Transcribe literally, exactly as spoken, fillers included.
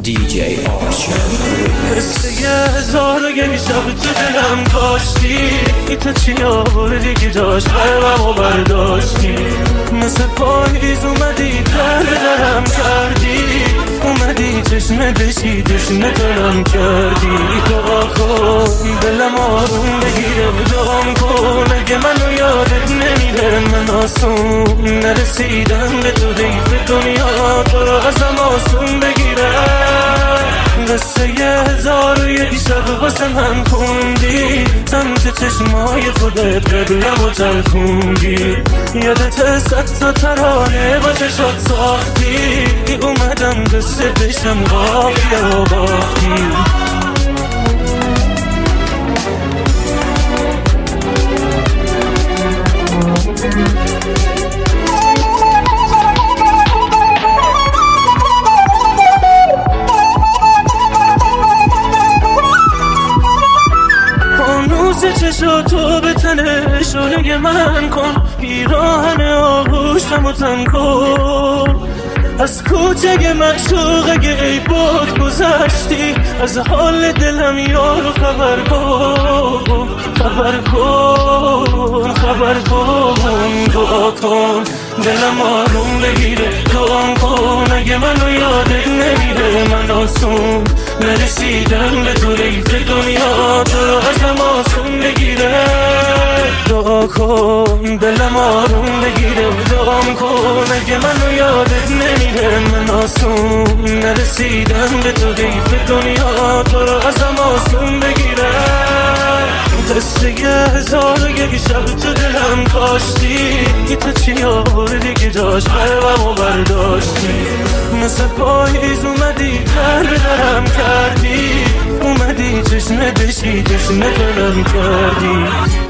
دی جی آرشن. قصه یه هزار و یک شب تو دلم کاشتی، تو چی آوردی که جاش قلبمو برداشتی؟ مثل پاییز اومدی در درم کردی، اومدی چشم بشی دشنه دلم کردی. دعا کن دلم آروم بگیره، دعام کن اگه منو یادت نمیره. من آسون نرسیدم به تو ریف دنیا، تو رو ازم آسون بگیره. قصه یه هزار و یک شب واسه من خوندی، سمت چشمای خودت قبلم و تلخوندی. یادت صد تا ترانه با چشات ساختی، اومدم قصه بشم قافیه و باختی. چشاتو به تنه شعله من کن، پیراهن آغوشم و تن کن. از کوچه معشوق اگه ای بود گذشتی، از حال دلم یارو خبر کن، خبر کن، خبر کن. دعا کن دلم آروم بگیره، دعا کن اگه منو یادت نمیره. من آسون نرسیدم به تو ریف دنیا، تو رو ازم آسون بگیره. دعا کن دلم آروم بگیره، دعا کن اگه منو یادت نمیره. من آسون نرسیدم به تو ریف دنیا، تو رو ازم آسون بگیره. قصه یه هزار و یک شب تو دلم کاشتی، تو چی آوردی که جاش قلبمو برداشتی؟ مثل پاییز اومدی در درم کردی، اومدی چشم بشی دشنه دلم کردی.